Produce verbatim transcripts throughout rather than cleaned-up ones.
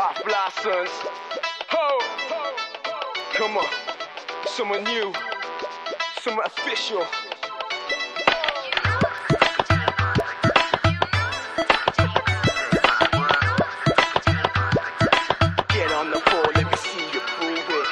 Off license. Ho! Come on. Someone new. Someone official. Get on the floor, let me see you prove it.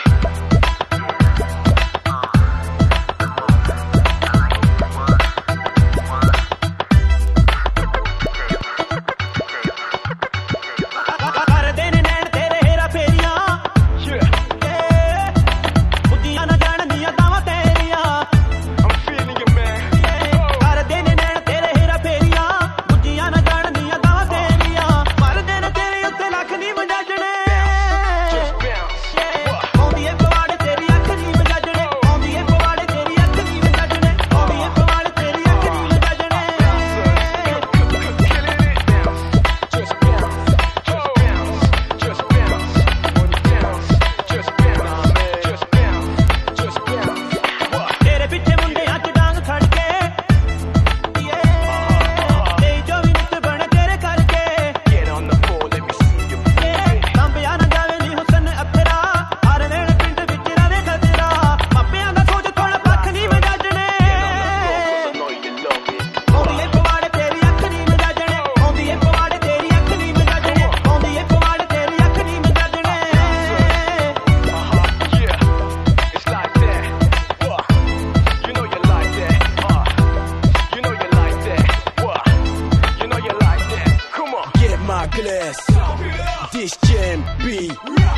This gem be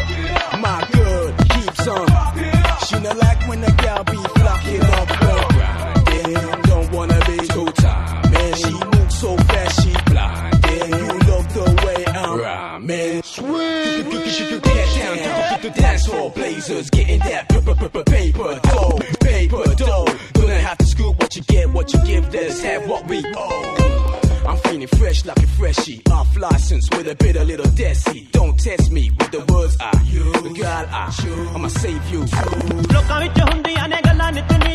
my girl keeps on. She not like when the gal be flocking up grinding. Don't wanna be too time, man. She moves so fast, she blinding. You love the way I'm rhyming. Sweet. Get down to the dance hall, blazers getting that paper dough, paper dough. Don't have to scoop what you get, what you give. Let's have what we owe. I'm feeling fresh like a freshie, off license with a bit of little desi. Don't test me with the words I, the girl I, I'ma save you. ਲੋਕਾਂ ਵਿੱਚ ਹੁੰਦੀਆਂ ਨੇ ਗੱਲਾਂ ਨਿਤਨੀ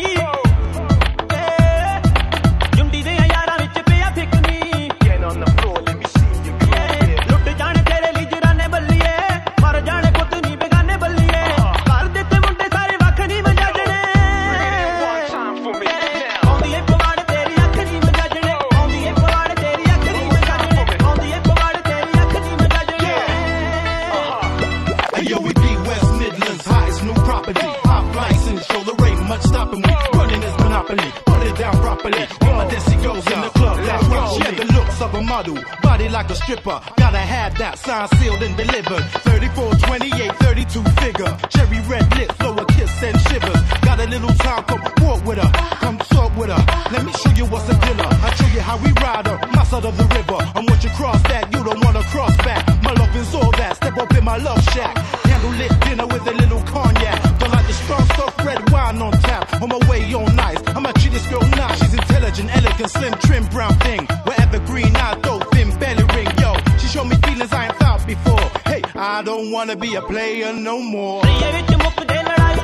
ਜੁੰਡੀ ਦੇ ਯਾਰਾਂ ਵਿੱਚ ਪਿਆ ਫਿਕਨੀ Get on the floor, let me see you groove. ਲੁੱਟ ਜਾਣੇ ਤੇਰੇ ਲਈ ਜਰਾਨੇ ਬੱਲੀਏ ਮਰ ਜਾਣੇ ਪੁੱਤ ਨਹੀਂ ਬੇਗਾਨੇ ਬੱਲੀਏ ਘਰ ਦੇ ਤੇ ਮੁੰਡੇ ਸਾਰੇ ਵੱਖ ਨਹੀਂ ਵਜਾਜਣੇ One time for me now. ਆਉਂਦੀ ਏ ਪਵਾੜ ਤੇਰੀ ਅੱਖ ਨਹੀਂ ਵਜਾਜਣੇ ਆਉਂਦੀ ਏ ਪਵਾੜ ਤੇਰੀ ਅੱਖ ਨਹੀਂ ਵਜਾਜਣੇ ਆਉਂਦੀ ਏ ਪਵਾੜ ਤੇਰੀ ਅੱਖ ਨਹੀਂ ਵਜਾਜਣੇ Hey yo, we be West Midlands, hottest new property. Hot license, show the rate, much stopping me. Running this monopoly, put it down properly. All my desi goes in the club, let's roll. She had the looks of a model, body like a stripper. Gotta have that sign sealed and delivered. thirty-four, twenty-eight, thirty-two figure. Cherry red lips, blow a kiss and shivers. Got a little time, come walk with her, come talk with her. Let me show you what's a dealer. I show you how we ride her, my side of the river. And once you cross that, you don't wanna cross back. My love is all that, step up in my love shack. Candlelit dinner with a little cognac. Don't like the strong stuff, red wine on tap. On my way on nice, I'ma treat this girl nice. She's intelligent, elegant, slim, trim, brown thing. Wherever green, I throw thin belly ring. Yo, she showed me feelings I ain't felt before. Hey, I don't wanna be a player no more. ਇਹ ਵਿੱਚ ਮੁੱਕ ਦੇ ਲੜਾਈ